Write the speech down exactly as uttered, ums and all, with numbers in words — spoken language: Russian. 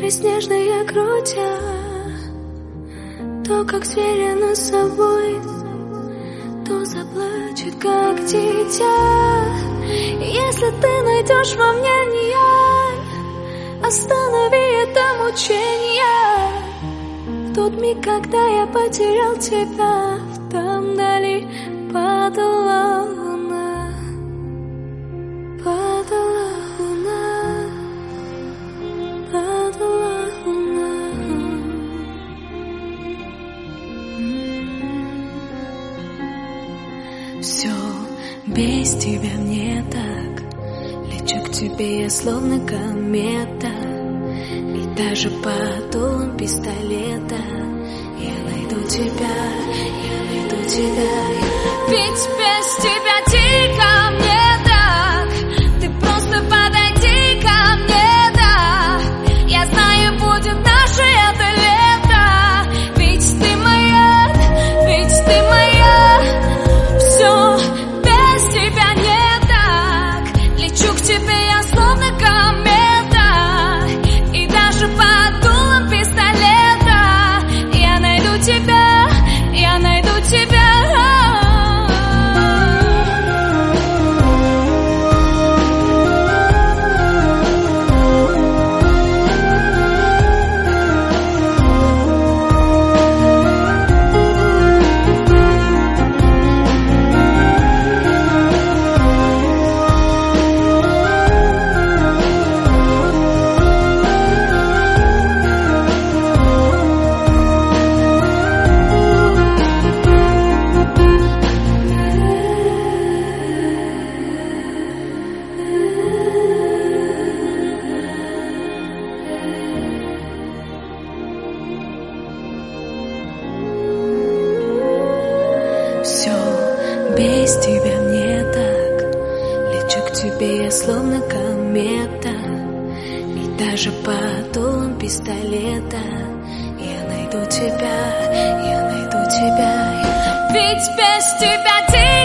белоснежная крутя, то, как сверено с собой, то заплачет, как дитя. Если ты найдешь во мне не я, останови это мучение. В тот миг, когда я потерял тебя, там вдали падала луна, падала луна, падала луна. Все без тебя мне так, лечу к тебе я словно комета, и даже под дулом пистолета я найду тебя, я найду тебя. Ведь без тебя дико мне так, ты просто подойди ко мне, да. Я знаю, будет наше это лето, ведь ты моя, ведь ты моя. Все без тебя не так, лечу к тебе я словно комета, и даже под дулом пистолета я найду тебя, я найду тебя. Все без тебя мне так, лечу к тебе я словно комета, и даже под дулом пистолета я найду тебя, я найду тебя. Ведь без тебя